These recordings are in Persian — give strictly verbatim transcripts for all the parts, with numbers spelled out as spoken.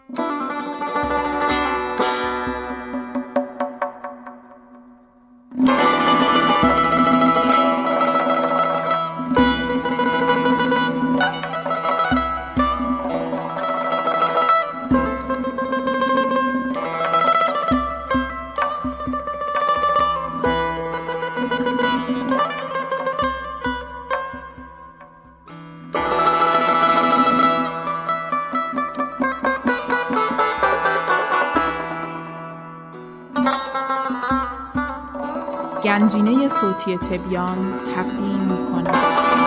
گنجینه صوتی تبیان تقدیم می‌کند.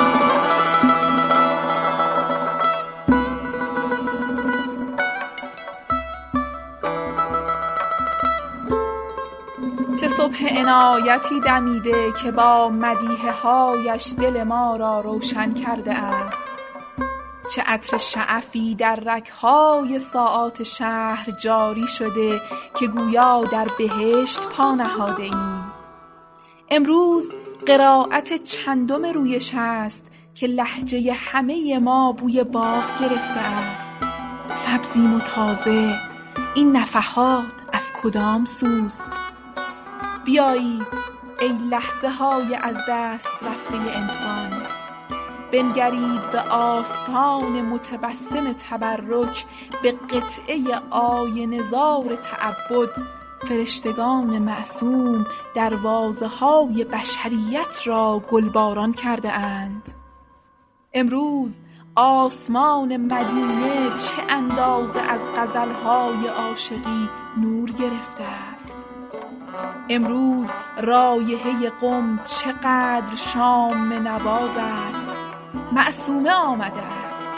چه صبح عنایتی دمیده که با مدیحه هایش دل ما را روشن کرده است. چه عطر شعفی در رگ‌های ساعات شهر جاری شده که گویا در بهشت پا نهاده ایم. امروز قرائت چندم رویش است که لهجه همه ما بوی باغ گرفته است. سبزیم و تازه، این نفحات از کدام سوست؟ بیایید ای لحظه های از دست رفته انسان، بنگرید به آستان متبسم تبرک، به قطعه آینه زار تعبد. فرشتگان معصوم دروازه های بشریت را گلباران کرده اند. امروز آسمان مدینه چه اندازه از غزلهای عاشقی نور گرفته است. امروز رایحه قم چقدر شام نواز است. معصومه آمده است.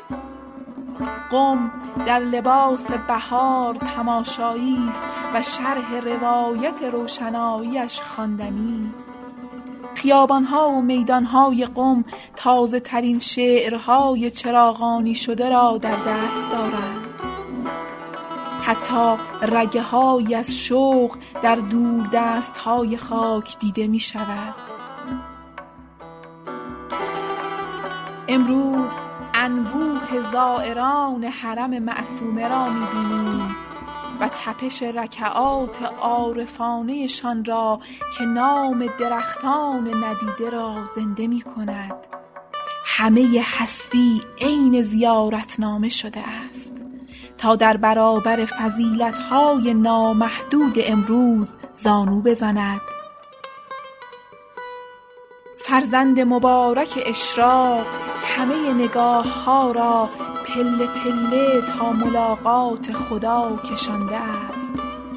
قم در لباس بهار تماشایی است و شرح روایت روشناییش خواندنی. خیابان‌ها و میدان‌های قم تازه ترین شعرهای چراغانی شده را در دست دارند. حتی رگه های از شوق در دور دست های خاک دیده می شود. امروز انبوه زائران حرم معصومه را می بینیم و تپش رکعات عارفانه شان را که نام درختان ندیده را زنده می کند. همه هستی عین زیارتنامه شده است تا در برابر فضیلت‌های نامحدود امروز زانو بزند. فرزند مبارک اشراق همه نگاه‌ها را پله پله تا ملاقات خدا کشانده است.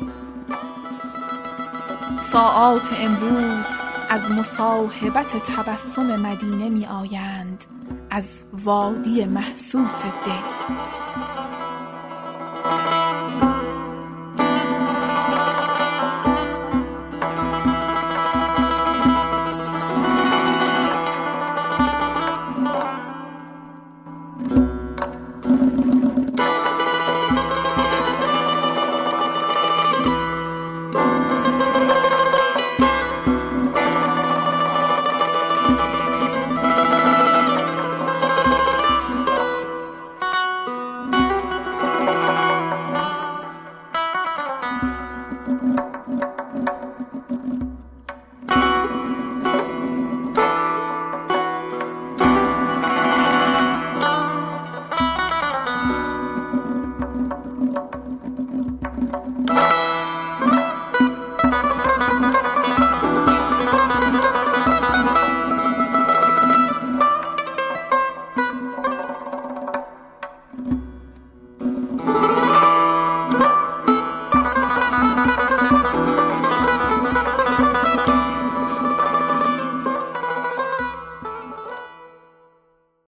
ساعات امروز از مصاحبت تبسم مدینه می آیند، از وادی محسوس دل.